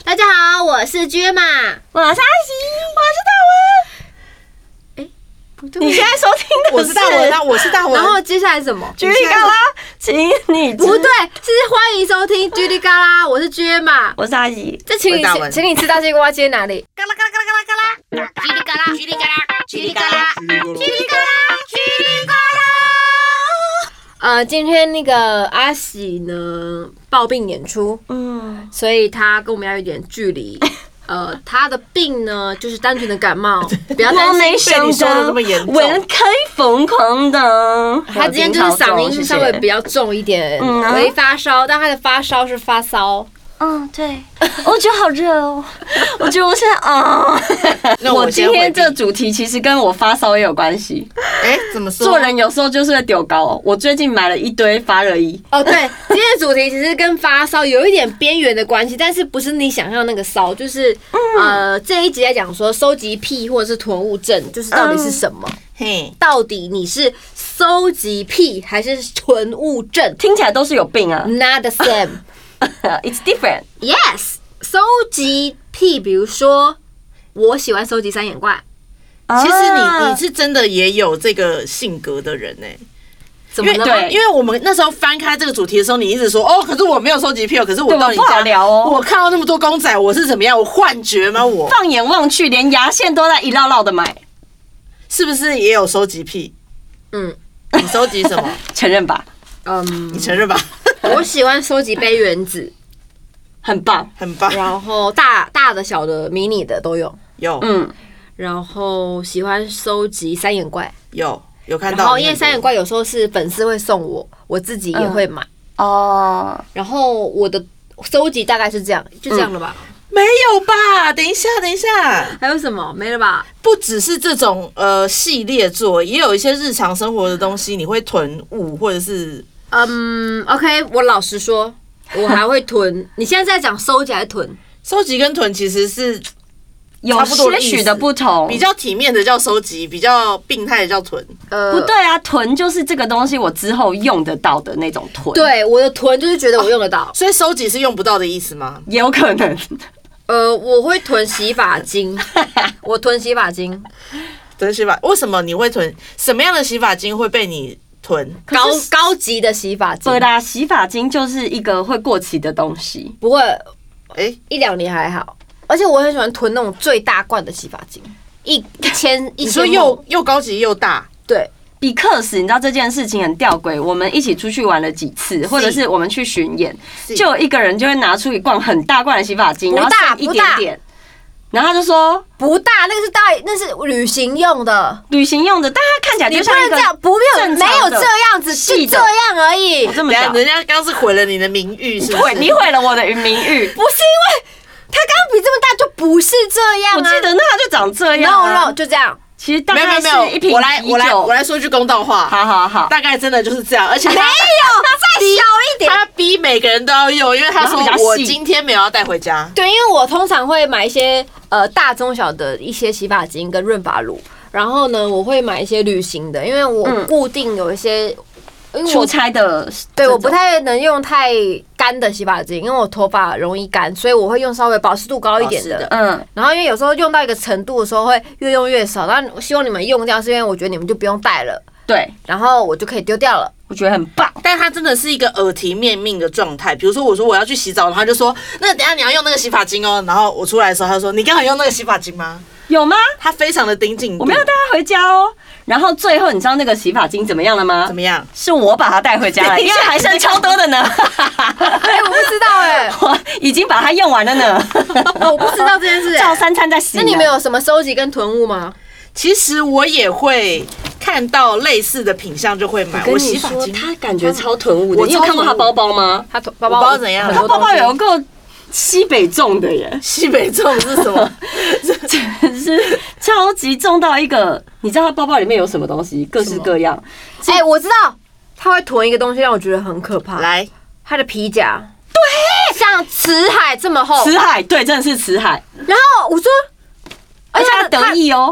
大家好，我是娟玛， 我是阿喜， 我是大文。不对， 你现在收听的我是大文，我是大文。 然后接下来是什么？ 叽里嘎啦，请你不对，是欢迎收听叽里嘎啦，我是娟玛， 我是阿喜。 这请你吃大西瓜接哪里？ 嘎啦嘎啦嘎啦嘎啦嘎啦，叽里嘎啦叽里嘎啦叽里嘎啦叽里嘎啦叽里嘎啦。 今天那个阿喜呢抱病演出，所以他跟我们要有点距离。他的病呢就是单纯的感冒，不要担心。 我没想到文可以疯狂的。 他今天就是嗓音稍微比较重一点，微发烧，但他的发烧是发烧。 对，我觉得好热哦，我觉得我现在我今天这主题其实跟我发烧也有关系。 怎么说？ 做人有时候就是会丢高。我最近买了一堆发热衣。 对，今天的主题其实跟发烧有一点边缘的关系，但是不是你想象那个烧，就是这一集在讲说收集癖或者是囤物症，就是到底是什么？到底你是收集癖还是囤物症？ 听起来都是有病啊。 Not the same. It's different. Yes， 收集癖，比如说我喜欢收集三眼怪。 其实你是真的也有这个性格的人怎么了？ 因为我们那时候翻开这个主题的时候，你一直说可是我没有收集癖，可是我到你家聊我看到那么多公仔，我是怎么样？我幻觉吗？我放眼望去，连牙线都在一绕绕的买， 是不是也有收集癖？你收集什么？ 承认吧。 你承认吧。 我喜欢收集杯原子， 很棒， 很棒。 然后大的、小的、迷你的都有。然后喜欢收集三眼怪， 有看到。 然后因为三眼怪有时候是粉丝会送我自己也会买。然后我的收集大概是这样，就这样了吧？ 没有吧？等一下， 还有什么？没了吧？ 不只是这种系列作，也有一些日常生活的东西，你会囤物或者是 OK， 我老实说，我还会囤。你现在在讲收集还是囤？ 收集跟囤其实是有些许的不同， 比较体面的叫收集，比较病态的叫囤。 不对啊，囤就是这个东西我之后用得到的那种囤。 对，我的囤就是觉得我用得到， 所以收集是用不到的意思吗？ 也有可能。 我会囤洗发精，我囤洗发精。 囤洗发，为什么你会囤？什么样的洗发精会被你囤？ 高级的洗发精。 对啦，洗发精就是一个会过期的东西。 不会，1-2年还好。而且我很喜欢囤那种最大罐的洗发精，1000。 你说又高级又大， 对。 比克斯，你知道这件事情很吊诡。我们一起出去玩了几次，或者是我们去巡演，就有一个人就会拿出一罐很大罐的洗发精，然后剩一点点，然后他就说不大，那是旅行用的， 但他看起来就像一个没有这样子，就这样而已。 我这么讲， 人家刚是毁了你的名誉，是不是？ 你毁了我的名誉， 不是因为他刚刚比这么大，就不是这样啊。 我记得那他就长这样 ，No， 就这样。 其实大概是一瓶我来说句公道话， 好， 大概真的就是这样，而且没有再小一点， 他逼每个人都要用，因为他说我今天没有要带回家。 对，因为我通常会买一些大中小的一些洗发精跟润发乳，然后呢，我会买一些旅行的，因为我固定有一些。 出差的， 对，我不太能用太干的洗发精，因为我头发容易干，所以我会用稍微保湿度高一点的。然后因为有时候用到一个程度的时候，会越用越少。但我希望你们用掉，是因为我觉得你们就不用带了。 对， 然后我就可以丢掉了。 我觉得很棒， 但它真的是一个耳提面命的状态。比如说，我说我要去洗澡，然后他就说：“那等一下你要用那个洗发精哦。”然后我出来的时候，他说：“你刚好用那个洗发精吗？” 有吗？ 他非常的盯紧， 我没有带他回家哦。然后最后你知道那个洗发精怎么样了吗？ 怎么样？ 是我把它带回家了，因为还剩超多的呢。 我不知道我已经把它用完了呢。 我不知道这件事， 照3餐在洗。 那你们有什么收集跟囤物吗？ 其实我也会看到类似的品相就会买。我洗发精， 他感觉超囤物的。你有看过他包包吗？ 他包包怎样？ 他包包有一个西北重的耶。 西北重是什么？ 是超级重到一个，你知道他包包里面有什么东西？各式各样。 我知道，他会囤一个东西让我觉得很可怕。 来， 他的皮夹，对，像辞海这么厚。 辞海，对，真的是辞海。 然后我说， 而且他得意哦。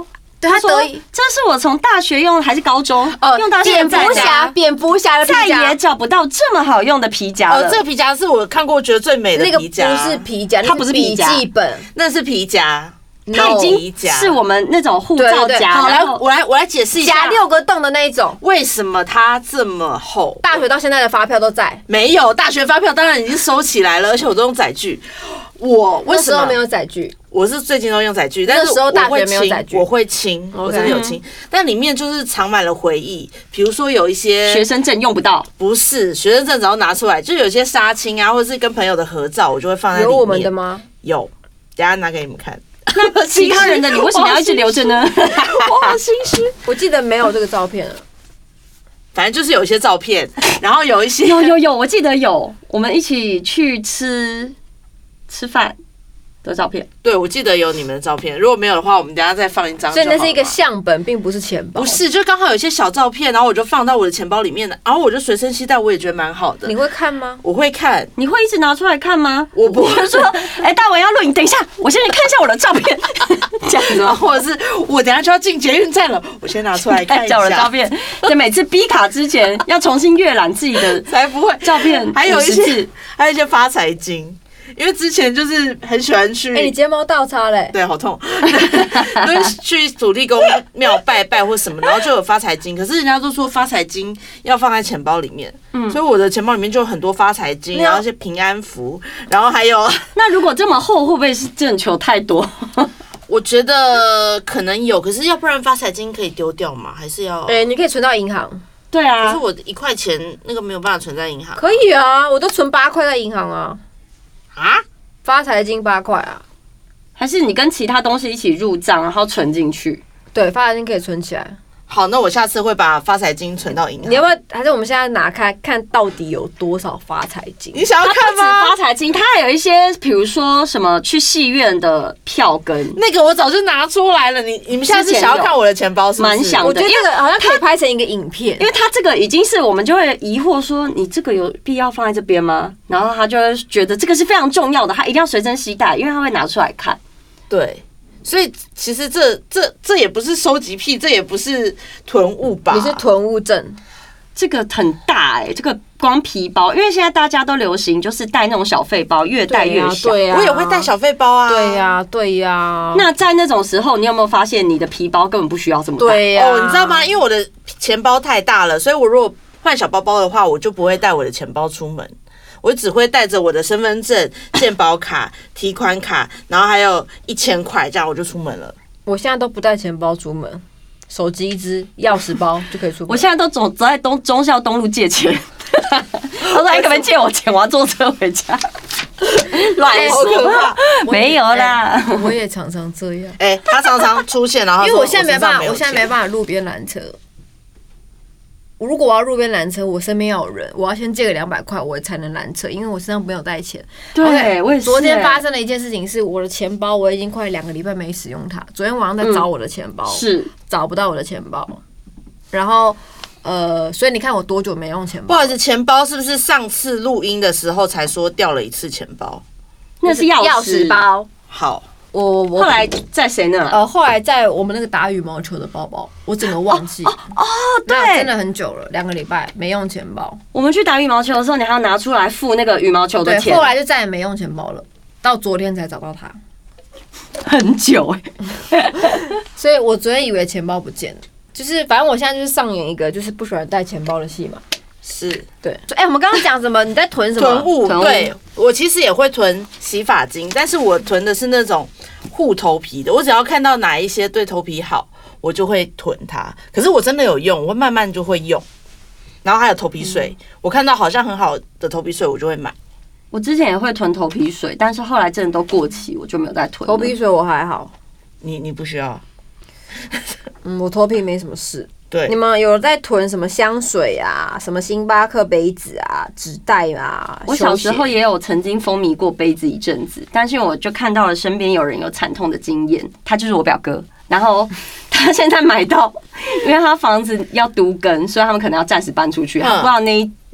对他得意， 这是我从大学用还是高中用到现在蝙蝠侠的皮夹， 再也找不到这么好用的皮夹了。 这个皮夹是我看过觉得最美的皮夹， 那个不是皮夹， 它不是皮夹， 笔记本， 那是皮夹。 它已经是我们那种护照夹。 好，我来解释一下， 夹6个洞的那一种， 为什么它这么厚？ 大学到现在的发票都在， 没有大学发票当然已经收起来了，而且我都用载具。我为什么没有载具？ 我是最近都用载具，但是那时候大学没有载具， 我会清，我真的有清，但里面就是藏满了回忆，比如说有一些学生证用不到， 不是学生证只要拿出来，就有些杀青啊，或者是跟朋友的合照，我就会放在里面。 有我们的吗？ 有，等一下拿给你们看。 那其他人的你为什么要一直留着呢？ 我好心虚， 我记得没有这个照片了。 反正就是有一些照片，然后有一些有，我记得有，我们一起去吃饭的照片。 对，我记得有你们的照片。如果没有的话，我们等一下再放一张。 所以那是一个相本，并不是钱包。 不是，就刚好有一些小照片，然后我就放到我的钱包里面的，然后我就随身携带，我也觉得蛮好的。 你会看吗？ 我会看。 你会一直拿出来看吗？ 我不会说，大文要录影，等一下，我先去看一下我的照片，这样子吗？ 或者是我等一下就要进捷运站了，我先拿出来看一下我的照片。就每次逼卡之前要重新阅览自己的， 才不会照片。 还有一些发财金。因为之前就是很喜欢去， 你睫毛倒插嘞， 对，好痛，就是去土地公庙拜拜或什么，然后就有发财金。可是人家都说发财金要放在钱包里面，所以我的钱包里面就有很多发财金，然后一些平安符，然后还有。 那如果这么厚，会不会是挣球太多？ 我觉得可能有，可是要不然发财金可以丢掉吗？还是要？ 你可以存到银行。 对啊， 可是我1块钱那个没有办法存在银行。 可以啊，我都存8块在银行啊。 啊， 发财金8块啊？ 还是你跟其他东西一起入账，然后存进去？ 对，发财金可以存起来。 好，那我下次会把发财金存到银行。 你要不要？还是我们现在拿开看到底有多少发财金？ 你想要看吗？ 发财金，它还有一些，比如说什么去戏院的票根， 那个我早就拿出来了。你们下次想要看我的钱包是不是？ 蛮想的， 我觉得这个好像可以拍成一个影片， 因为它这个已经是我们就会疑惑说，你这个有必要放在这边吗？然后他就会觉得这个是非常重要的，他一定要随身携带，因为他会拿出来看。 对。所以其实这也不是收集癖，这也不是囤物吧？ 你是囤物症， 这个很大这个光皮包，因为现在大家都流行就是带那种小费包，越带越小。 对啊， 我也会带小费包啊。 对呀。 那在那种时候，你有没有发现你的皮包根本不需要这么大？ 对呀。 你知道吗？因为我的钱包太大了，所以我如果换小包包的话，我就不会带我的钱包出门。我只会带着我的身份证、健保卡、提款卡，然后还有1000块，这样我就出门了。 我现在都不带钱包出门，手机1支、钥匙包就可以出门。 我现在都走在忠孝东路借钱，他说：“你可不可以借我钱？我要坐车回家。”乱说，没有啦。 我也常常这样。 他常常出现，然后因为我现在没办法路边拦车。如果我要路边拦车，我身边要有人，我要先借个200块，我才能拦车，因为我身上没有带钱。 对，我也是。 昨天发生了一件事情，是我的钱包，我已经快2个礼拜没使用它。昨天晚上在找我的钱包， 是找不到我的钱包，然后所以你看我多久没用钱包？ 不好意思，钱包是不是上次录音的时候才说掉了1次钱包？ 那是钥匙包。 好。 我后来在谁那？ 后来在我们那个打羽毛球的包包，我整个忘记。 对， 真的很久了，2个礼拜没用钱包。 我们去打羽毛球的时候，你还要拿出来付那个羽毛球的钱。 对，后来就再也没用钱包了，到昨天才找到它， 很久所以我昨天以为钱包不见了，就是反正我现在就是上演一个就是不喜欢带钱包的戏嘛。 是对，我们刚刚讲什么？你在囤什么？ 囤物。对，我其实也会囤洗发精，但是我囤的是那种护头皮的。我只要看到哪一些对头皮好，我就会囤它。可是我真的有用，我会慢慢就会用。然后还有头皮水，我看到好像很好的头皮水，我就会买。 我之前也会囤头皮水，但是后来真的都过期，我就没有再囤。 头皮水我还好， 你不需要。 我头皮没什么事。 对， 你们有在囤什么香水啊、什么星巴克杯子啊、纸袋啊？ 我小时候也有曾经风靡过杯子一阵子，但是我就看到了身边有人有惨痛的经验，他就是我表哥，然后他现在买到，因为他房子要都更，所以他们可能要暂时搬出去，他不知道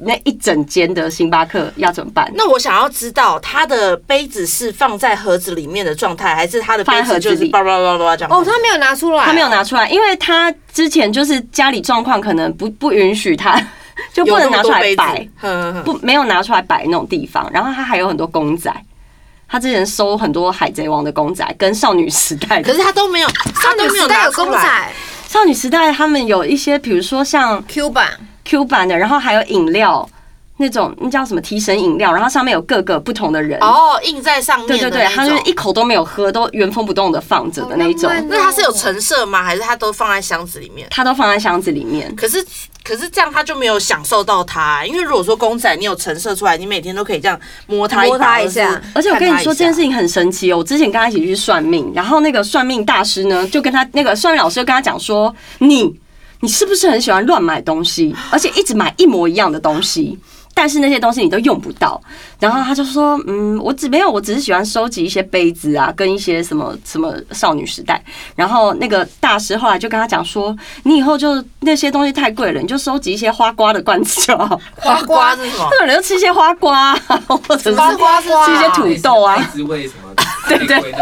那一整间的星巴克要怎么办？ 那我想要知道，他的杯子是放在盒子里面的状态，还是他的杯子就是叭叭叭叭这样？ 哦，他没有拿出来， 他没有拿出来，因为他之前就是家里状况可能不允许他，就不能拿出来摆，没有拿出来摆那种地方。然后他还有很多公仔。他之前收很多海贼王的公仔跟少女时代的， 可是他都没有， 少女时代有公仔。 少女时代他们有一些，比如说像 Q 版的，然后还有饮料那种，那叫什么提神饮料，然后上面有各个不同的人印在上面的。 对对对，他就是一口都没有喝，都原封不动的放着的那一种。 那他是有陈设吗？还是他都放在箱子里面？ 他都放在箱子里面。 可是这样他就没有享受到它，因为如果说公仔你有陈设出来，你每天都可以这样摸它一下。 而且我跟你说这件事情很神奇哦，我之前跟他一起去算命，然后那个算命大师呢，就跟他那个算命老师就跟他讲说，你是不是很喜欢乱买东西，而且一直买一模一样的东西？但是那些东西你都用不到，然后他就说，我只是喜欢收集一些杯子啊，跟一些什么少女时代。然后那个大师后来就跟他讲说，你以后就那些东西太贵了，你就收集一些花瓜的罐子就好。 花瓜是什么？ 有人就吃一些花瓜，或者是吃一些土豆啊。 为什么？ 对对，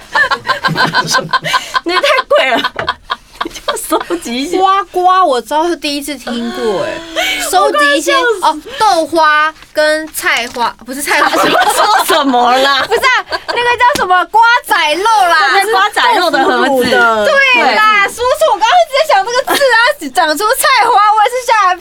那太贵了。就收集一些花瓜，我知道是第一次听过收集一些豆花跟菜花，不是菜花， 说什么啦？ 不是那个叫什么瓜仔肉啦， 是瓜仔肉的盒子。 对啦，叔叔，我刚刚一直在想这个字啊，长出菜花，我也是下来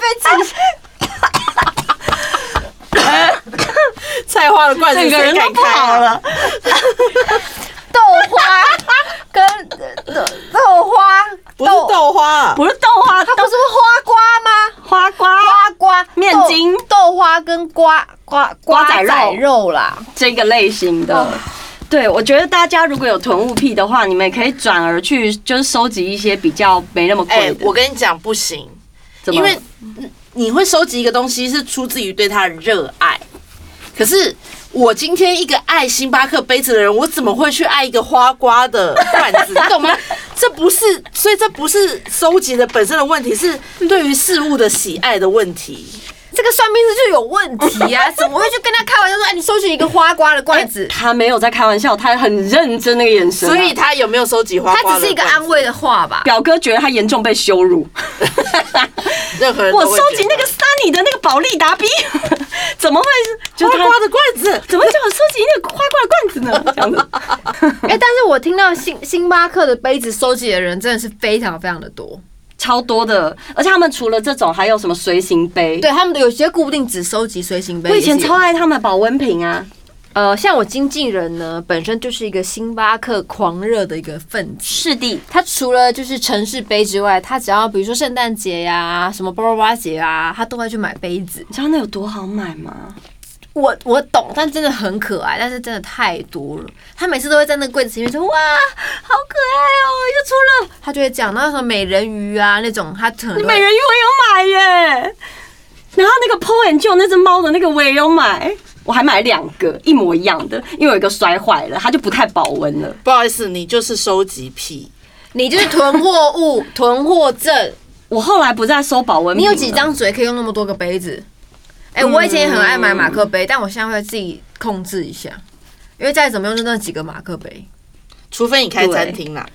被气。 菜花的罐子， 整个人都不好了。 豆花跟豆花。 不是豆花， 不是豆花， 它不是花瓜吗？花瓜面筋、 豆花跟瓜仔肉啦， 这个类型的。对，我觉得大家如果有囤物癖的话，你们也可以转而去就是收集一些比较没那么贵的。 我跟你讲不行，因为你会收集一个东西是出自于对它的热爱，可是。我今天一个爱星巴克杯子的人，我怎么会去爱一个花瓜的罐子？你懂吗？所以这不是收集的本身的问题，是对于事物的喜爱的问题。 这个算命师就有问题啊！怎么会去跟他开玩笑说，哎，你收集一个花瓜的罐子？ 他没有在开玩笑，他很认真那个眼神。 所以他有没有收集花瓜的罐子？ 他只是一个安慰的话吧。 表哥觉得他严重被羞辱。 任何人我收集那个 Sunny 的那个宝利达 B， 怎么会是花瓜的罐子？ 怎么会叫我收集那个花瓜的罐子呢？这样子。 但是我听到星巴克的杯子收集的人真的是非常非常的多。 超多的，而且他们除了这种，还有什么随行杯？ 对，他们有些固定只收集随行杯。 我以前超爱他们保温瓶啊。 像我经纪人呢，本身就是一个星巴克狂热的一个分子。 是的， 他除了就是城市杯之外，他只要比如说圣诞节呀、什么巴拉巴拉节啊，他都会去买杯子。 你知道那有多好买吗？ 我懂，但真的很可爱，但是真的太多了。他每次都会在那个柜子前面说：“哇，好可爱哦，又出了。”他就会讲那什么美人鱼啊那种，他可能美人鱼我有买耶。然后那个 Paw and Joe 那只猫的那个我也有买，我还买2个一模一样的，因为有一个摔坏了，它就不太保温了。 不好意思，你就是收集癖， 你就是囤货物、囤货症。 我后来不再收保温瓶了。 你有几张嘴可以用那么多个杯子？我以前也很爱买马克杯，但我现在会自己控制一下，因为再怎么用就那几个马克杯， 除非你开餐厅啦。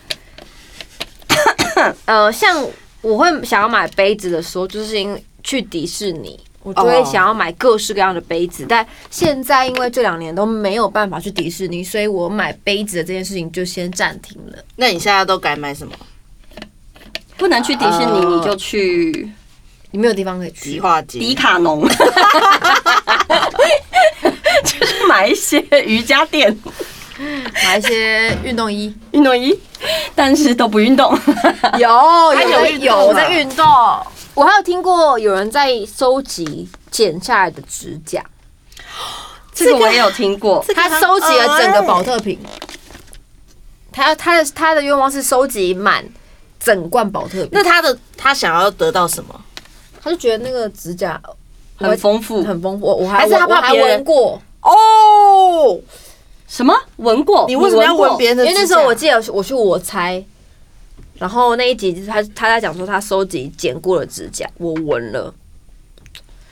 像我会想要买杯子的时候，就是因为去迪士尼，我就会想要买各式各样的杯子。但现在因为这2年都没有办法去迪士尼，所以我买杯子的这件事情就先暂停了。 那你现在都改买什么？ 不能去迪士尼，你就去。 你没有地方可以去， 迪卡侬，就是买一些瑜伽垫， 买一些运动衣， 但是都不运动。 有我在运动。我还有听过有人在收集剪下来的指甲， 这个我也有听过。 他收集了整个宝特瓶，他的愿望是收集满整罐宝特瓶。 那他想要得到什么？ 他就觉得那个指甲很丰富， 我还闻过哦。 什么闻过？ 你为什么要闻别人的指甲？ 因为那时候我记得我去我猜，然后那一集他在讲说他收集剪过的指甲，我闻了，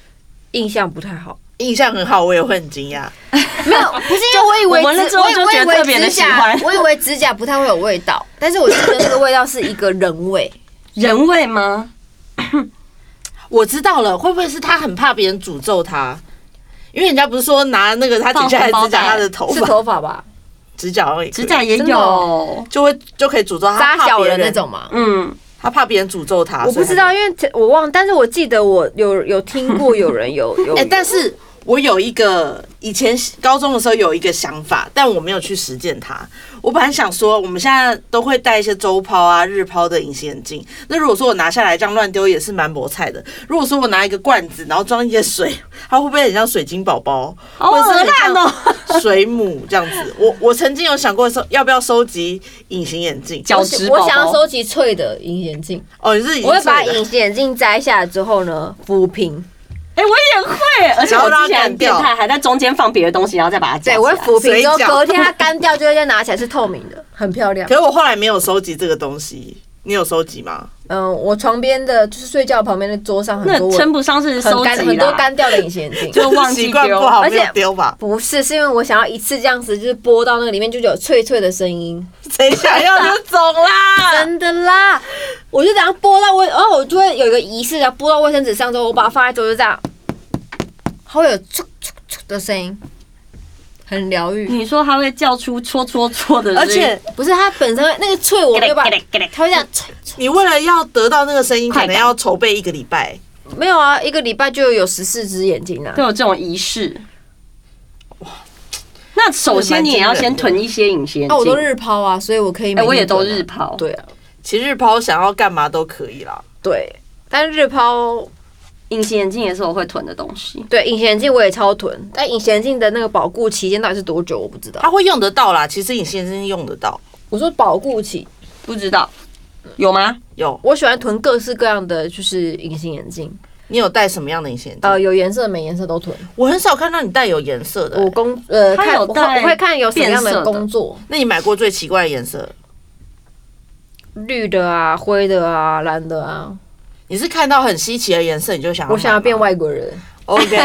印象不太好。 印象很好，我也会很惊讶。 没有，不是因为我以为闻了之后就觉得特别的喜欢。 我以为指甲不太会有味道，但是我记得那个味道是一个人味。 人味吗？ 我知道了，会不会是他很怕别人诅咒他？因为人家不是说拿那个他剪下来指甲他的头发， 是头发吧？ 指甲而已， 指甲也有， 就可以诅咒他， 扎小人那种嘛。 他怕别人诅咒他。 我不知道，因为我忘，但是我记得我有听过有人有。 但是我有一个以前高中的时候有一个想法，但我没有去实践它。我本来想说，我们现在都会戴一些周抛啊、日抛的隐形眼镜。那如果说我拿下来这样乱丢，也是蛮磨菜的。如果说我拿一个罐子，然后装一些水，它会不会很像水晶宝宝，或者是很像水母这样子？我曾经有想过说，要不要收集隐形眼镜？ 我想要收集脆的隐形眼镜。 哦，你是我会把隐形眼镜摘下来之后呢，抚平。 我也会，而且我之前很变态，还在中间放别的东西，然后再把它夹起来。 对，我会抚平之后，隔天它干掉，就会再拿起来是透明的，很漂亮。 可是我后来没有收集这个东西，你有收集吗？ 我床边的就是睡觉旁边的桌上很多， 那称不上是收集啦， 很多干掉的隐形眼镜， 就忘记丢， 而且丢吧？ 不是，是因为我想要一次这样子，就是拨到那个里面就有脆脆的声音。 谁想要就走啦？ 真的啦，我就这样拨到然后我就会有一个仪式，然后拨到卫生纸上之后，我把它放在桌子上。它会有唰唰唰的声音，很疗愈。 你说它会叫出戳戳戳的声音， 而且不是它本身那个脆，我没有把它会这样。 你为了要得到那个声音，可能要筹备1个礼拜。 没有啊，1个礼拜就有14只眼睛啊， 都有这种仪式。哇，那首先你也要先囤一些隐形眼镜。 我都日抛啊，所以我可以。 我也都日抛。 对啊， 其实日抛想要干嘛都可以啦。 对，但日抛。 隐形眼镜也是我会囤的东西。 对，隐形眼镜我也超囤，但隐形眼镜的那个保固期间到底是多久，我不知道。 它会用得到啦，其实隐形眼镜用得到。 我说保固期， 不知道有吗？ 有。 我喜欢囤各式各样的就是隐形眼镜。 你有戴什么样的隐形眼镜？ 有颜色没颜色都囤。我很少看到你戴有颜色的。 我会看有什么样的工作。 那你买过最奇怪的颜色？ 绿的啊，灰的啊，蓝的啊。 你是看到很稀奇的颜色，你就想要？ 我想要变外国人。 OK。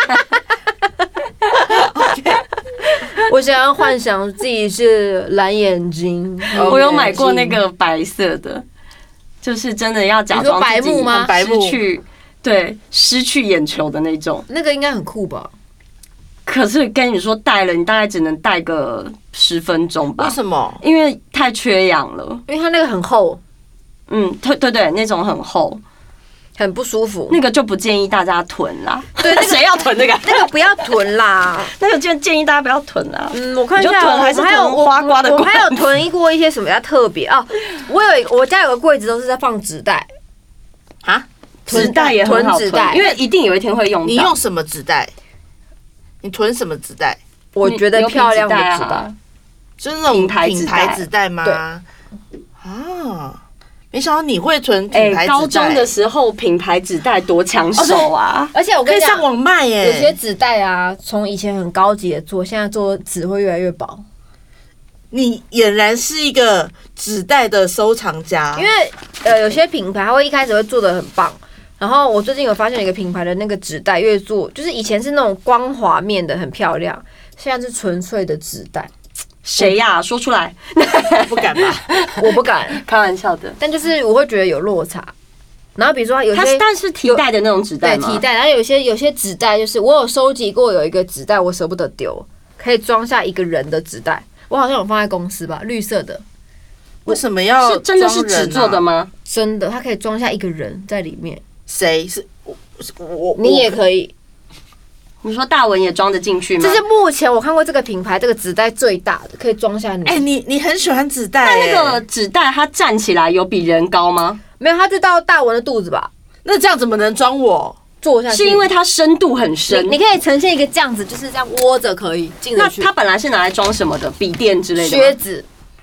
我想要幻想自己是蓝眼睛。 我有买过那个白色的，就是真的要假装自己失去眼球的那种。 那个应该很酷吧？ 可是跟你说戴了，你大概只能戴个10分钟吧？ 为什么？ 因为太缺氧了。 因为它那个很厚。 对，那种很厚， 很不舒服。 那个就不建议大家囤啦。 对， 谁要囤那个？ 那个不要囤啦。 那个建议大家不要囤啦。 我看一下， 还是囤花瓜的。 我还有囤过一些什么比较特别哦。我家有个柜子都是在放纸袋啊， 纸袋也很好囤，因为一定有一天会用到。 你用什么纸袋？你囤什么纸袋？ 我觉得漂亮的纸袋， 就是那种品牌纸袋吗？ 对啊。没想到你会囤品牌纸袋。 高中的时候品牌纸袋多抢手啊！ 而且我跟你讲， 可以上网卖耶。 有些纸袋啊，从以前很高级的做，现在做纸会越来越薄。 你俨然是一个纸袋的收藏家。 因为有些品牌它会一开始会做得很棒，然后我最近有发现一个品牌的那个纸袋越做，就是以前是那种光滑面的很漂亮，现在是纯粹的纸袋。 谁呀？说出来。 不敢吧？ 我不敢， 开玩笑的。 但就是我会觉得有落差。然后比如说有些， 但是提袋的那种纸袋吗？ 对，提袋。然后有些纸袋就是我有收集过，有一个纸袋我舍不得丢，可以装下一个人的纸袋。我好像有放在公司吧，绿色的。 为什么要？ 是真的是纸做的吗？ 真的，它可以装下一个人在里面。 谁是我？ 你也可以。 你说大文也装得进去吗？ 这是目前我看过这个品牌这个纸袋最大的，可以装下你。 你很喜欢纸袋。 那个纸袋它站起来有比人高吗？ 没有，它就到大文的肚子吧。 那这样怎么能装我？ 坐下去。 是因为它深度很深。 你可以呈现一个这样子，就是这样窝着可以进得去。 那它本来是拿来装什么的？笔电之类的。 靴子。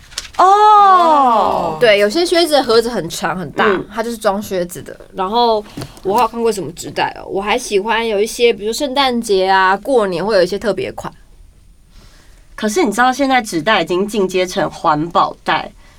哦， 对，有些靴子的盒子很长很大，它就是装靴子的。然后我还有看过什么纸袋哦，我还喜欢有一些，比如圣诞节啊、过年会有一些特别款。 可是你知道现在纸袋已经进阶成环保袋，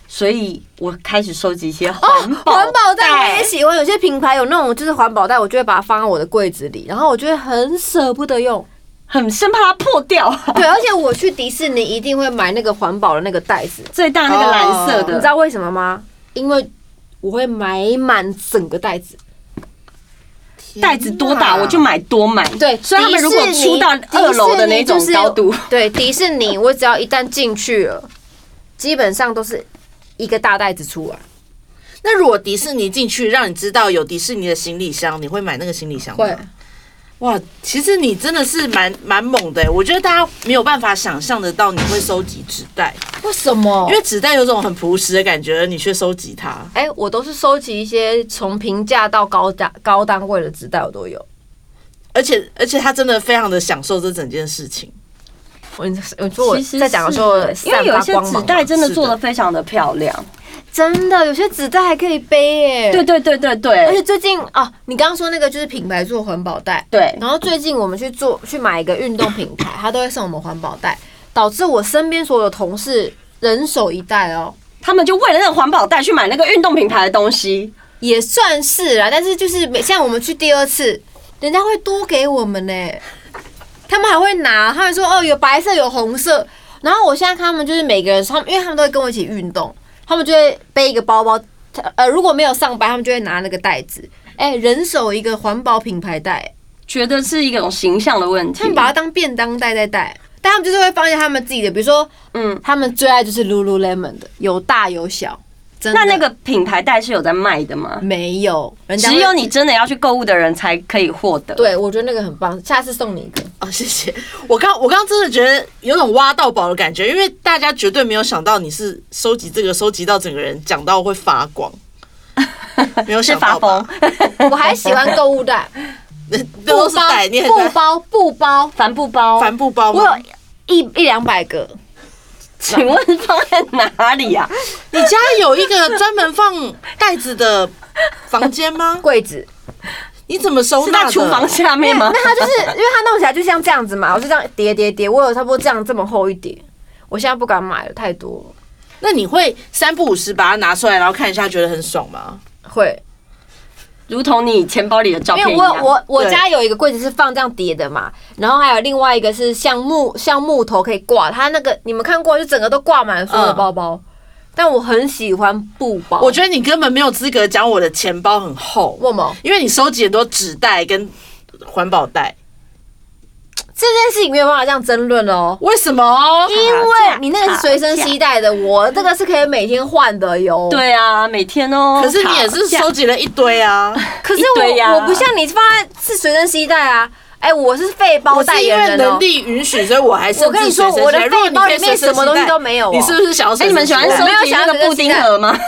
所以我开始收集一些环保袋，我也喜欢。有些品牌有那种就是环保袋，我就会把它放在我的柜子里，然后我就会很舍不得用， 很生怕它破掉。 对，而且我去迪士尼一定会买那个环保的那个袋子， 最大那个蓝色的， 你知道为什么吗？因为我会买满整个袋子。 袋子多大我就买多买， 对， 所以他们如果出到2楼的那种高度， 对，迪士尼我只要一旦进去了，基本上都是一个大袋子出来。 那如果迪士尼进去让你知道有迪士尼的行李箱，你会买那个行李箱吗？ 会。 哇，其实你真的是蛮猛的，我觉得大家没有办法想象得到你会收集纸袋。 为什么？ 因为纸袋有种很朴实的感觉，你却收集它。 我都是收集一些从平价到高单位的纸袋，我都有。 而且他真的非常的享受这整件事情。 我说我在讲的时候， 因为有些纸袋真的做得非常的漂亮。 真的，有些纸袋还可以背耶。 对。 而且最近你刚刚说那个就是品牌做环保袋， 对。 然后最近我们去买一个运动品牌，他都会送我们环保袋，导致我身边所有同事人手一袋哦。 他们就为了那个环保袋去买那个运动品牌的东西， 也算是啦。但是就是像我们去第2次，人家会多给我们呢。他们还会拿，他们说有白色有红色。然后我现在看他们就是每个人，因为他们都会跟我一起运动。他们就会背一个包包，如果没有上班，他们就会拿那个袋子。人手一个环保品牌袋， 觉得是一种形象的问题。 他们把它当便当袋在带，但他们就是会放一下他们自己的，比如说，他们最爱就是 Lululemon 的，有大有小。 那个品牌袋是有在卖的吗？ 没有， 只有你真的要去购物的人才可以获得。 对，我觉得那个很棒，下次送你一个。 谢谢。我刚真的觉得有种挖到宝的感觉，因为大家绝对没有想到你是收集这个，收集到整个人讲到会发光，没有想到吧？ 我还喜欢购物袋， 都是袋， 布包、帆布包， 我有100-200个。 请问放在哪里啊？ 你家有一个专门放袋子的房间吗？ 柜子。 你怎么收纳的？ 是在厨房下面吗？ 那它就是因为它弄起来就像这样子嘛，我就这样叠，我有差不多这么厚一叠。我现在不敢买了，太多了。 那你会3不5时把它拿出来，然后看一下，觉得很爽吗？ 会。 如同你钱包里的照片一样。 因为我家有一个柜子是放这样叠的嘛，然后还有另外一个是像木头可以挂，它那个你们看过，就整个都挂满所有的包包。但我很喜欢布包。 我觉得你根本没有资格讲我的钱包很厚。 为什么？ 因为你收集很多纸袋跟环保袋。 这件事情没有办法这样争论哦。 为什么？ 因为你那个是随身携带的，我这个是可以每天换的哟。 对啊，每天哦。 可是你也是收集了一堆啊。 可是我不像你放在是随身携带啊。我是废包代言人哦。 我是因为能力允许，所以我还是我跟你说，我的废包里面什么东西都没有。 你是不是想要？ 你们喜欢收集那个布丁盒吗？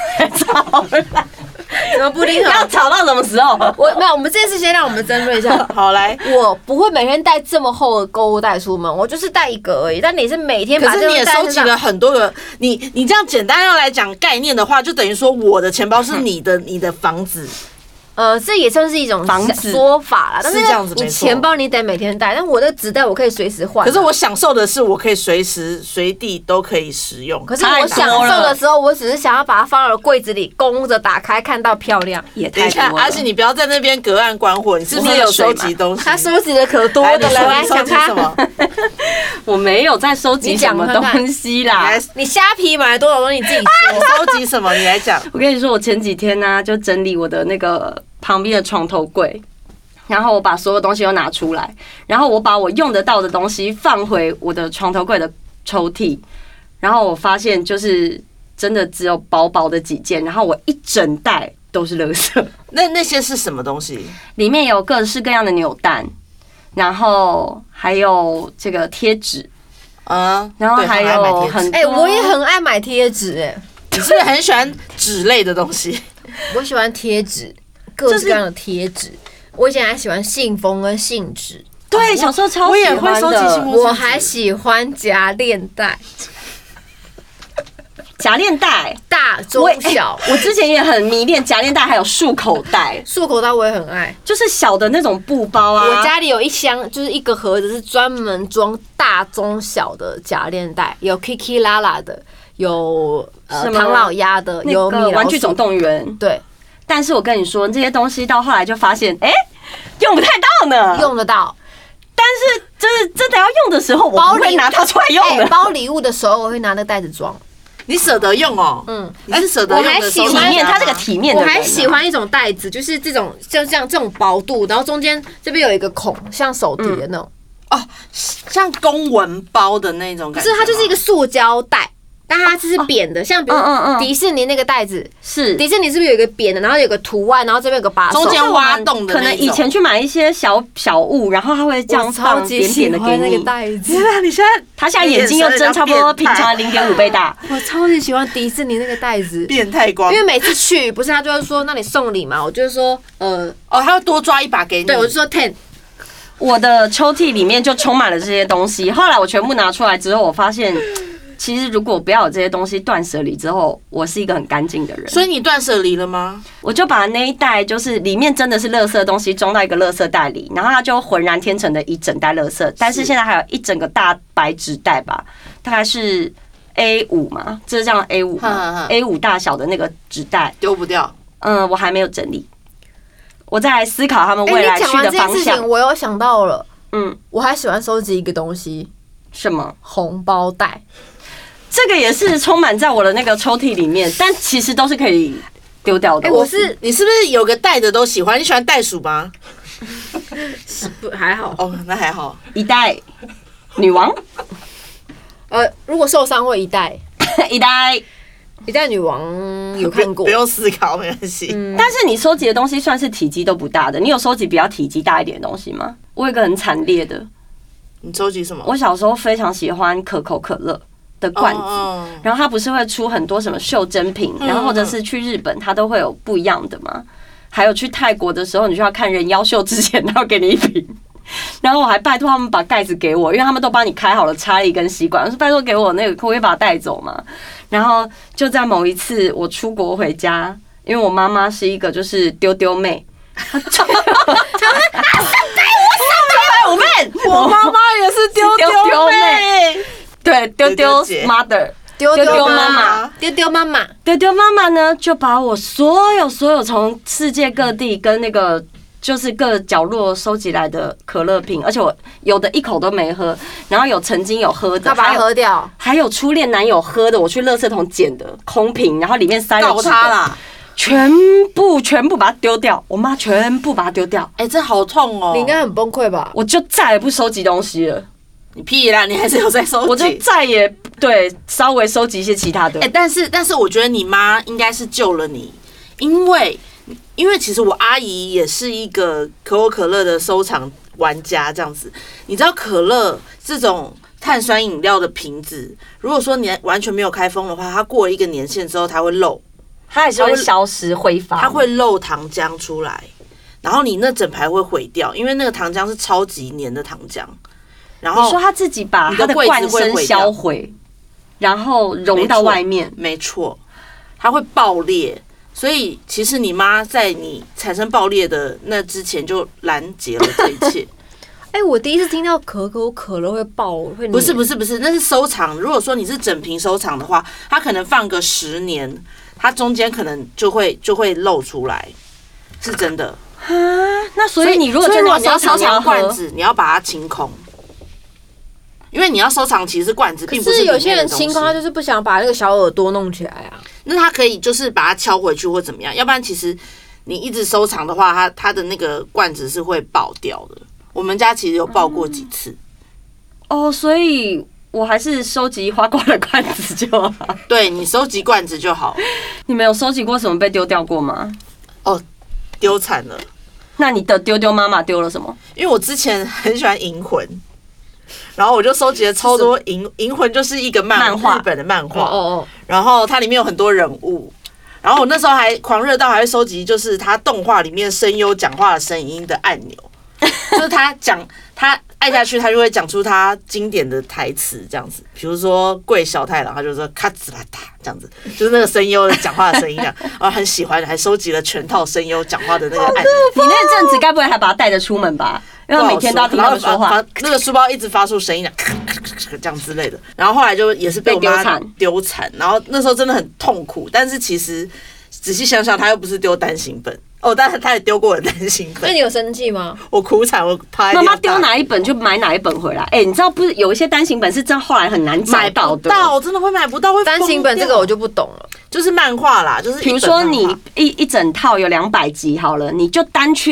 什么布丁盒？ 要吵到什么时候？ 没有，我们这件事先让我们争论一下。 好，来， 我不会每天带这么厚的购物袋出门，我就是带一个而已。但你是每天把这个袋子上， 可是你也收集了很多个。你这样简单要来讲概念的话，就等于说我的钱包是你的房子。 这也算是一种说法啦，但是你钱包你得每天带，但我的纸袋我可以随时换。 可是我享受的是，我可以随时随地都可以使用。 可是我享受的时候，我只是想要把它放到柜子里，供着打开，看到漂亮。 也太多了。 而且你不要在那边隔岸观火，你是不是有收集东西？ 他收集的可多的了，来想他什么？ 我没有在收集什么东西啦。 你虾皮买了多少东西？你自己说。 你收集什么？你来讲。 我跟你说，我前几天呢就整理我的那个旁边的床头柜，然后我把所有东西都拿出来，然后我把我用得到的东西放回我的床头柜的抽屉，然后我发现就是真的只有薄薄的几件，然后我一整袋都是垃圾。 那些是什么东西？ 里面有各式各样的扭蛋，然后还有这个贴纸，然后还有很多。 我也很爱买贴纸， 你是不是很喜欢纸类的东西？ 我喜欢贴纸。各式各样的贴纸，我以前还喜欢信封跟信纸。 对，小时候超喜欢的。 我还喜欢夹链袋， 夹链袋大中小。 我之前也很迷恋夹链袋，还有束口袋。 束口袋我也很爱， 就是小的那种布包啊。 我家里有一箱，就是一个盒子，是专门装大中小的夹链袋，有 Kiki 拉拉的。 有唐老鸭的，有米老鼠玩具总动员。 对， 但是我跟你说，这些东西到后来就发现，用不太到呢。 用得到， 但是就是真的要用的时候，我不会拿它出来用的。 包礼物的时候，我会拿那个袋子装。 你舍得用哦？你是舍得用的时候。 体面，它这个体面的。 我还喜欢一种袋子，就是这种就像这种薄度，然后中间这边有一个孔，像手提的那种。 哦，像公文包的那种感觉。 可是它就是一个塑胶袋。但它就是扁的，像比如迪士尼那个袋子， 是迪士尼是不是有一个扁的，然后有个图案，然后这边有个把手， 中间挖洞的那种。 可能以前去买一些小物，然后它会这样放扁扁的给你。 那个袋子， 你现在他现在眼睛又睁差不多平常0.5倍大。 我超级喜欢迪士尼那个袋子， 变态光。 因为每次去不是他就会说，那你送礼嘛，我就说他会多抓一把给你。 对，我就说 10。 我的抽屉里面就充满了这些东西，后来我全部拿出来之后，我发现。其实，如果不要有这些东西，断舍离之后，我是一个很干净的人。 所以你断舍离了吗？ 我就把那一袋，就是里面真的是垃圾的东西，装到一个垃圾袋里，然后它就浑然天成的一整袋垃圾。但是现在还有一整个大白纸袋吧，大概是 A5 嘛，这是这样 A5 嘛 ，A5 大小的那个纸袋， 丢不掉。 我还没有整理，我再来思考他们未来去的方向。 我有想到了，我还喜欢收集一个东西， 什么？ 红包袋。 这个也是充满在我的那个抽屉里面，但其实都是可以丢掉的。 你是不是有个袋的都喜欢？你喜欢袋鼠吗？ 不，还好。 哦，那还好。 一袋女王。 如果受伤会一袋。 一袋女王有看过， 不用思考，没关系。 但是你收集的东西算是体积都不大的，你有收集比较体积大一点的东西吗？我有一个很惨烈的。 你收集什么？ 我小时候非常喜欢可口可乐的罐子，然后它不是会出很多什么袖珍品，然后或者是去日本它都会有不一样的嘛。还有去泰国的时候，你就要看人妖秀之前，他要给你一瓶，然后我还拜托他们把盖子给我，因为他们都帮你开好了插了一根吸管，我说拜托给我那个，可不可以把它带走嘛？然后就在某一次我出国回家，因为我妈妈是一个就是丢丢妹， 我妈妈也是丢丢妹。 对，丢丢 mother， 丢丢妈妈， 丢丢妈妈， 丢丢妈妈呢，就把我所有从世界各地跟那个就是各角落收集来的可乐瓶，而且我有的一口都没喝，然后有曾经有喝的， 他把它喝掉， 还有初恋男友喝的，我去垃圾桶捡的空瓶，然后里面塞了告他啦。 全部把它丢掉，我妈全部把它丢掉。 这好痛哦！ 你应该很崩溃吧？ 我就再也不收集东西了。 你屁啦！你还是有在收集。 我就再也对稍微收集一些其他的。 但是我觉得你妈应该是救了你，因为其实我阿姨也是一个可口可乐的收藏玩家，这样子。你知道可乐这种碳酸饮料的瓶子，如果说你完全没有开封的话，它过了一个年限之后，它会漏。 它还是会消失挥发， 它会漏糖浆出来，然后你那整排会毁掉，因为那个糖浆是超级黏的糖浆。然后你说他自己把它的罐身销毁，然后融到外面， 没错，它会爆裂。所以其实你妈在你产生爆裂的那之前就拦截了这一切。 我第一次听到可口可乐会爆， 不是，那是收藏。如果说你是整瓶收藏的话，它可能放个10年。它中间可能就会露出来，是真的啊。那所以你如果真的要收藏罐子，你要把它清空，因为你要收藏其实是罐子，并不是。 是有些人清空，他就是不想把那个小耳朵弄起来啊。 那他可以就是把它敲回去或怎么样，要不然其实你一直收藏的话，它的那个罐子是会爆掉的。我们家其实有爆过几次。 所以。我还是收集花瓜的罐子就好。 对，你收集罐子就好。 你们有收集过什么被丢掉过吗？ 丢惨了。 那你的丢丢妈妈丢了什么？ 因为我之前很喜欢银魂，然后我就收集了超多银魂，就是一个漫画，日本的漫画。然后它里面有很多人物，然后我那时候还狂热到还会收集，就是它动画里面声优讲话的声音的按钮，就是他按下去，他就会讲出他经典的台词，这样子。比如说桂小太郎，他就说卡兹拉达这样子，就是那个声优的讲话的声音这样。很喜欢，还收集了全套声优讲话的那个按钮。 你那阵子该不会还把它带着出门吧？ 因为每天都要听他们说话， 那个书包一直发出声音，这样之类的。然后后来就也是被我妈丢惨，然后那时候真的很痛苦。但是其实仔细想想，他又不是丢单行本哦，但是他也丢过我的单行本。 那你有生气吗？ 我哭惨，我怕妈妈丢哪一本就买哪一本回来。你知道不是有一些单行本是真后来很难找到的， 真的会买不到，会单行本这个我就不懂了。 就是漫画啦，就是比如说你一整套有200集好了，你就单缺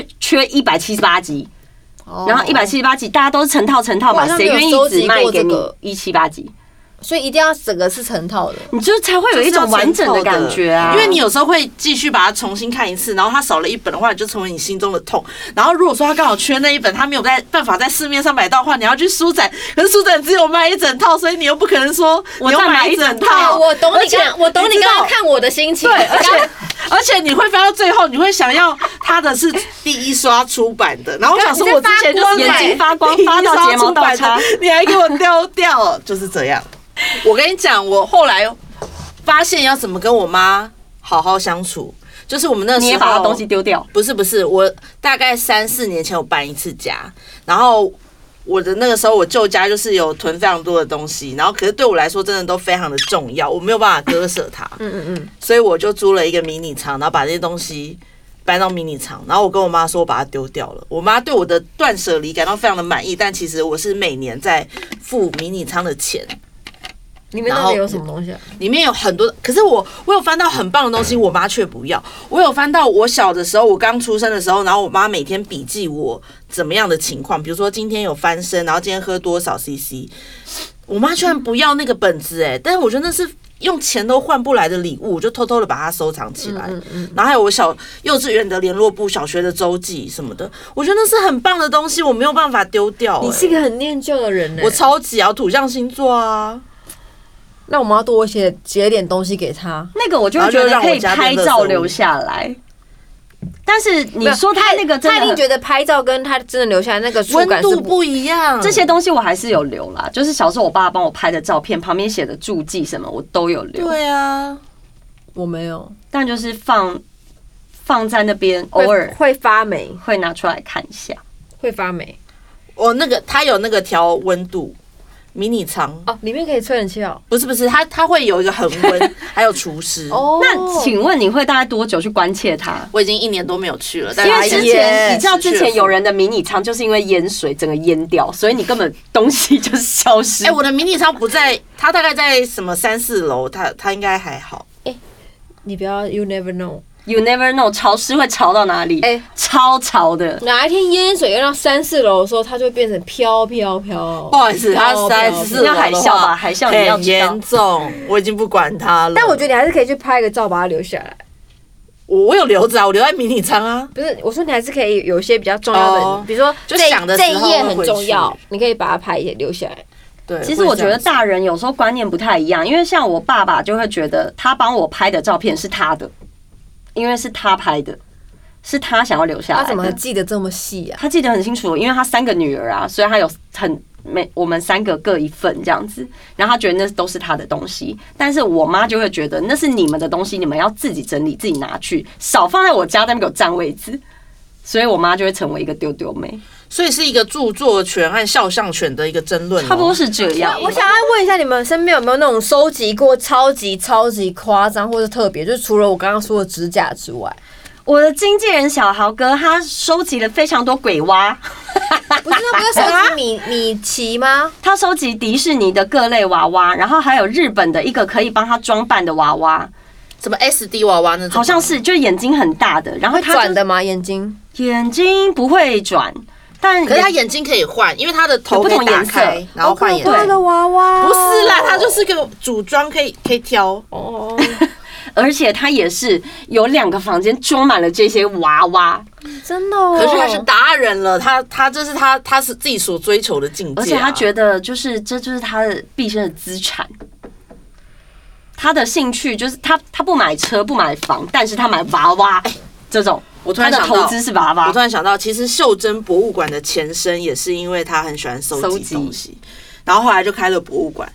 178集，然后178集大家都是成套买，谁愿意只卖给你178集？ 所以一定要整个是成套的， 你就才会有一种完整的感觉啊！ 因为你有时候会继续把它重新看一次，然后它少了一本的话，就成为你心中的痛。然后如果说他刚好缺那一本，他没有办法在市面上买到的话，你要去书展，可是书展只有卖一整套，所以你又不可能说你要买一整套。 我懂你刚刚看我的心情。 对，而且你会翻到最后，你会想要它的是第一刷出版的，然后我想说，我之前就是眼睛发光，发到睫毛倒插， 你还给我丢掉，就是这样。我跟你讲，我后来发现要怎么跟我妈好好相处，就是我们那时候你也把她东西丢掉？ 不是，我大概3-4年前我搬一次家，然后我的那个时候我旧家就是有囤非常多的东西，然后可是对我来说真的都非常的重要，我没有办法割舍它，所以我就租了一个迷你仓，然后把这些东西搬到迷你仓，然后我跟我妈说我把它丢掉了。我妈对我的断舍离感到非常的满意，但其实我是每年在付迷你仓的钱。 里面到底有什么东西啊？ 里面有很多，可是我有翻到很棒的东西，我妈却不要。我有翻到我小的时候，我刚出生的时候，然后我妈每天笔记我怎么样的情况，比如说今天有翻身，然后今天喝多少 CC， 我妈居然不要那个本子但是我觉得那是用钱都换不来的礼物，我就偷偷的把它收藏起来。然后还有我幼稚园的联络簿、小学的周记什么的，我觉得那是很棒的东西，我没有办法丢掉。 你是一个很念旧的人我超级要土象星座啊。 那我们要多写点东西给他， 那个我就会觉得可以拍照留下来。但是你说他那个真的， 他一定觉得拍照跟他真的留下来那个触感温度不一样。 这些东西我还是有留啦，就是小时候我爸帮我拍的照片，旁边写的注记什么我都有留。 对啊， 我没有， 但就是放在那边，偶尔会发霉， 会拿出来看一下， 会发霉。 我那个他有那个调温度。迷你仓里面可以吹冷气哦。 不是，它会有一个恒温，还有除湿。 那请问你会大概多久去关切它？ 我已经1年多没有去了， 因为之前你知道之前有人的迷你仓就是因为淹水整个淹掉，所以你根本东西就是消失。 我的迷你仓不在，它大概在什么3-4楼，它应该还好。 你不要 ，You never know。You never know， 潮湿会潮到哪里？超潮的。 哪一天淹水淹到3-4楼的时候，它就会变成飘。不好意思，它3-4楼海啸吧？海啸你要很严重，我已经不管它了。 但我觉得你还是可以去拍个照，把它留下来。 我有留着啊，我留在迷你仓啊。 不是，我说你还是可以有一些比较重要的，比如说这一页很重要，你可以把它拍一些留下来。 对， 其实我觉得大人有时候观念不太一样，因为像我爸爸就会觉得他帮我拍的照片是他的。因为是他拍的，是他想要留下来的。 他怎么记得这么细啊？ 他记得很清楚，因为他3个女儿啊，所以他有我们3个各一份这样子。然后他觉得那都是他的东西，但是我妈就会觉得那是你们的东西，你们要自己整理，自己拿去，少放在我家那边给我占位置。所以我妈就会成为一个丢丢妹。 所以是一个著作权和肖像权的一个争论， 差不多是这样。 我想要问一下，你们身边有没有那种收集过超级夸张或者特别，就是除了我刚刚说的指甲之外， 我的经纪人小豪哥他收集了非常多鬼蛙， 不是那不是收集米奇吗？ 他收集迪士尼的各类娃娃，然后还有日本的一个可以帮他装扮的娃娃， 什么 SD 娃娃那种， 好像是就眼睛很大的，然后他转的吗？眼睛不会转。但可是他眼睛可以换，因为他的头不同颜色， 然后换颜色。 的娃娃不是啦，它就是个组装，可以挑。 而且他也是有2个房间装满了这些娃娃， 真的。 可是他是达人了，他这是他是自己所追求的境界， 而且他觉得这就是他的毕生的资产。他的兴趣就是他不买车不买房，但是他买娃娃这种。 我突然想到， 他的投资是娃娃。 我突然想到，其实袖珍博物馆的前身也是因为他很喜欢收集东西，然后后来就开了博物馆。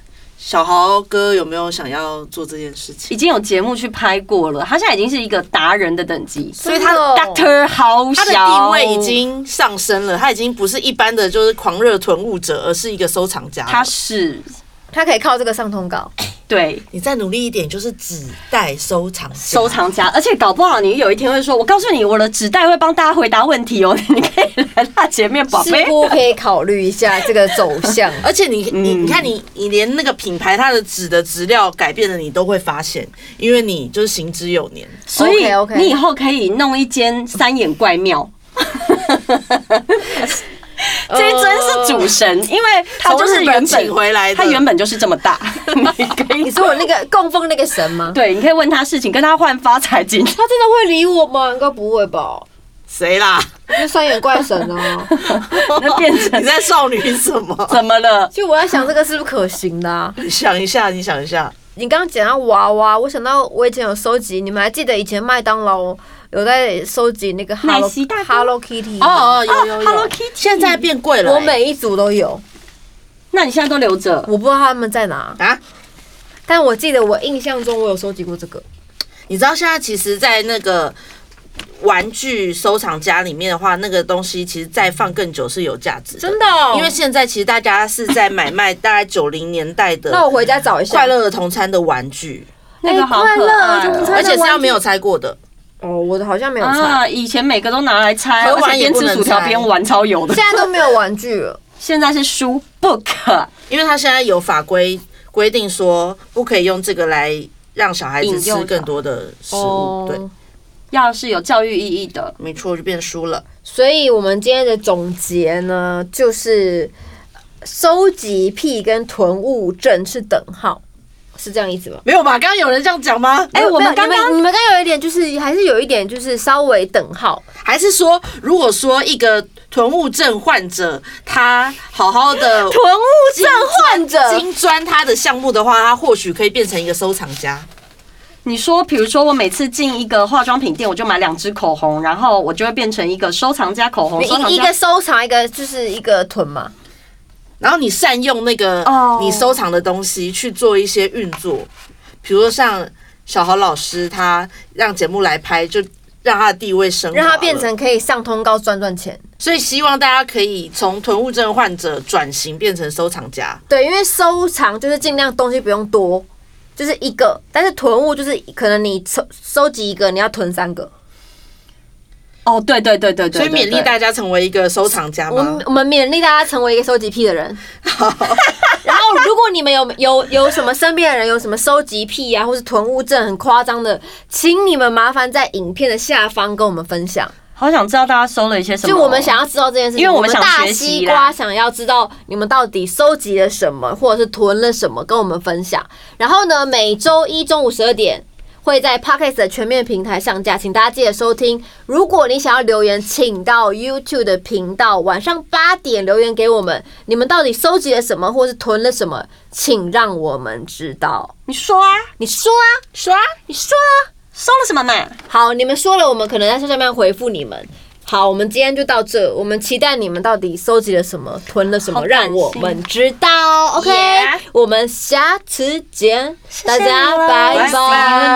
小豪哥有没有想要做这件事情？ 已经有节目去拍过了，他现在已经是一个达人的等级， 所以他 Dr. 好小， 他的地位已经上升了，他已经不是一般的就是狂热囤物者，而是一个收藏家。 他可以靠这个上通告。 对， 你再努力一点，就是纸袋收藏家，而且搞不好你有一天会说，我告诉你，我的纸袋会帮大家回答问题哦，你可以来他前面，宝贝， 似乎可以考虑一下这个走向。 而且你看你连那个品牌它的纸的质料改变了，你都会发现，因为你就是行之有年， 所以你以后可以弄一间三眼怪庙。这一尊是主神，因为他就是原本回来的， 他原本就是这么大。 你说我那个供奉那个神吗？ 对，你可以问他事情，跟他换发财金。 他真的会理我吗？应该不会吧？ 谁啦？ 就三眼怪神啊！ 那变成你在少女什么？ 怎么了？ 就我在想这个是不是可行的啊？ 你想一下。 你刚刚讲到娃娃，我想到我以前有收集，你们还记得以前麦当劳有在收集那个 Hello Kitty？ 有 Hello Kitty， 现在变贵了。 我每一组都有。 那你现在都留着？ 我不知道他们在哪啊，但我记得我印象中我有收集过这个。 你知道现在其实，在那个玩具收藏家里面的话，那个东西其实再放更久是有价值的， 真的哦。 因为现在其实大家是在买卖大概90年代的， 那我回家找一下快乐儿童餐的玩具， 那个好可爱， 而且是要没有拆过的。 哦，我的好像没有拆。 以前每个都拿来拆， 而且边吃薯条边玩，超油的。 现在都没有玩具了， 现在是书 book， 因为他现在有法规规定说不可以用这个来让小孩子吃更多的食物，对。 要是有教育意义的， 没错，就变书了。 所以我们今天的总结呢，就是收集癖跟囤物症是等号，是这样意思吗？ 没有吧？刚刚有人这样讲吗？ 我们你们刚刚有一点就是还是有一点就是稍微等号， 还是说如果说一个囤物症患者他好好的囤物症患者精专他的项目的话，他或许可以变成一个收藏家。 你说，比如说我每次进一个化妆品店，我就买2支口红，然后我就会变成一个收藏家口红， 一个收藏，一个就是一个囤嘛。 然后你善用那个你收藏的东西去做一些运作，比如说像小豪老师，他让节目来拍，就让他的地位升华了， 让他变成可以上通告赚钱。 所以希望大家可以从囤物症患者转型变成收藏家。 对，因为收藏就是尽量东西不用多。就是一个，但是囤物就是可能你收集一个，你要囤3个。 哦，对， 所以勉励大家成为一个收藏家吗？ 我们勉励大家成为一个收集癖的人。然后，如果你们有什么身边的人有什么收集癖啊，或是囤物症很夸张的，请你们麻烦在影片的下方跟我们分享。 好想知道大家收了一些什么， 就我们想要知道这件事情， 因为我们想大学习西瓜想要知道你们到底收集了什么，或者是囤了什么，跟我们分享。然后呢，每周一中午12点会在 Podcast 的全面平台上架，请大家记得收听。如果你想要留言，请到 YouTube 的频道晚上8点留言给我们，你们到底收集了什么，或是囤了什么，请让我们知道。 你说啊， 你说啊， 说啊， 你说啊。 收了什么嘛？ 好，你们说了，我们可能在下面回复你们。好，我们今天就到这。我们期待你们到底收集了什么，囤了什么，让我们知道。OK， 我们下次见，大家拜拜。